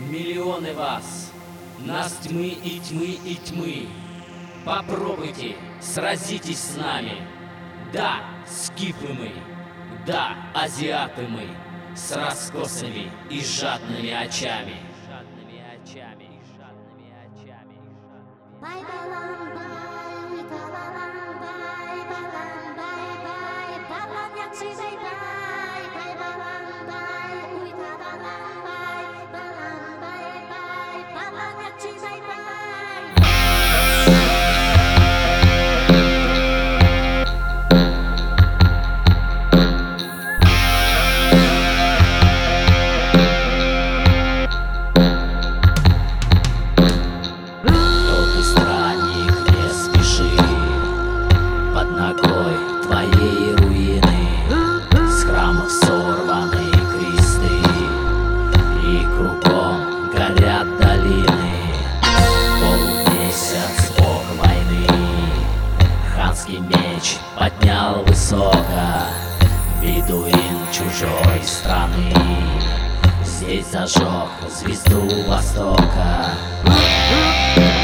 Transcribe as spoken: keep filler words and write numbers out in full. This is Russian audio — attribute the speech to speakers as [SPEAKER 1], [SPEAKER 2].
[SPEAKER 1] миллионы вас, нас тьмы и тьмы и тьмы. Попробуйте, сразитесь с нами. Да, скифы мы, да, азиаты мы, с раскосыми и жадными очами. Жадными очами, жадными очами, жадными твоей руины, с храмов сорваны кресты, и кругом горят долины. Полумесяц, бог войны, ханский меч поднял высоко, бедуин чужой страны здесь зажег звезду Востока.